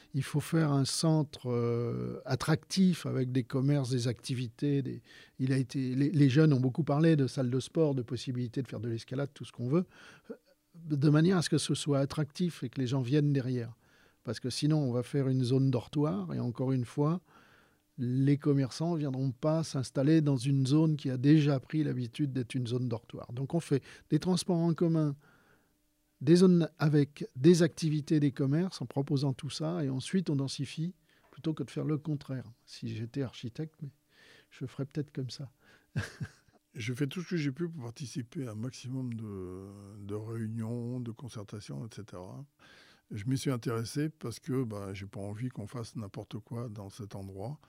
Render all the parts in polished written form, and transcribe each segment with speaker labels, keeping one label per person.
Speaker 1: Il faut faire un centre attractif avec des commerces, des activités. Les jeunes ont beaucoup parlé de salles de sport, de possibilités de faire de l'escalade, tout ce qu'on veut, de manière à ce que ce soit attractif et que les gens viennent derrière. Parce que sinon, on va faire une zone dortoir et encore une fois, les commerçants ne viendront pas s'installer dans une zone qui a déjà pris l'habitude d'être une zone dortoir. Donc on fait des transports en commun, des zones avec des activités des commerces en proposant tout ça et ensuite on densifie plutôt que de faire le contraire. Si j'étais architecte, mais je ferais peut-être comme ça.
Speaker 2: Je fais tout ce que j'ai pu pour participer à un maximum de réunions, de concertations, etc. Je m'y suis intéressé parce que j'ai pas envie qu'on fasse n'importe quoi dans cet endroit.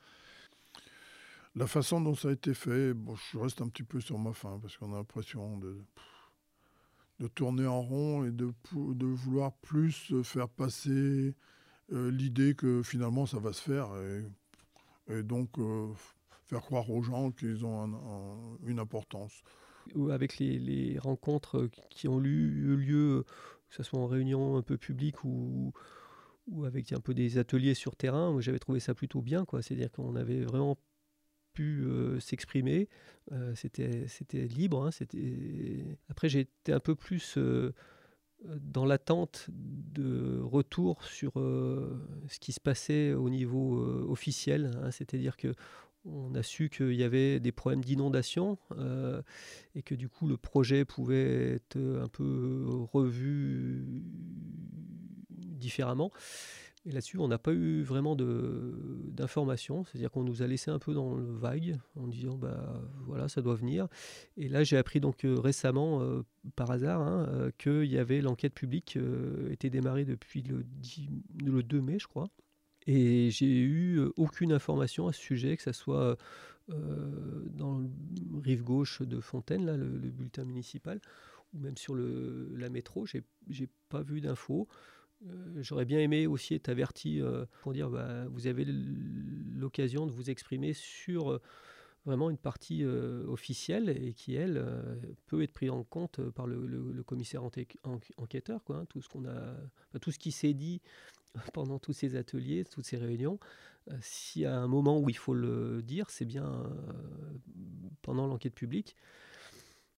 Speaker 2: La façon dont ça a été fait, je reste un petit peu sur ma faim parce qu'on a l'impression de tourner en rond et de vouloir plus faire passer l'idée que finalement ça va se faire et donc faire croire aux gens qu'ils ont une importance.
Speaker 3: Ou avec les rencontres qui ont eu lieu, que ce soit en réunion un peu publique ou avec un peu des ateliers sur terrain, moi, j'avais trouvé ça plutôt bien, quoi. C'est-à-dire qu'on avait vraiment pu s'exprimer, c'était libre, hein, Après, j'ai été un peu plus dans l'attente de retour sur ce qui se passait au niveau officiel, hein. C'est-à-dire que on a su qu'il y avait des problèmes d'inondation et que du coup le projet pouvait être un peu revu différemment. Et là-dessus, on n'a pas eu vraiment d'informations, c'est-à-dire qu'on nous a laissé un peu dans le vague en disant voilà, ça doit venir. Et là, j'ai appris donc récemment, par hasard, hein, qu'il y avait l'enquête publique était démarrée depuis le 2 mai, je crois. Et j'ai eu aucune information à ce sujet, que ce soit dans le rive gauche de Fontaine, là, le bulletin municipal, ou même sur la métro, j'ai pas vu d'infos. J'aurais bien aimé aussi être averti pour dire vous avez l'occasion de vous exprimer sur vraiment une partie officielle et qui, elle, peut être prise en compte par le commissaire enquêteur, quoi, hein, tout ce qui s'est dit pendant tous ces ateliers, toutes ces réunions. S'il y a un moment où il faut le dire, c'est bien pendant l'enquête publique.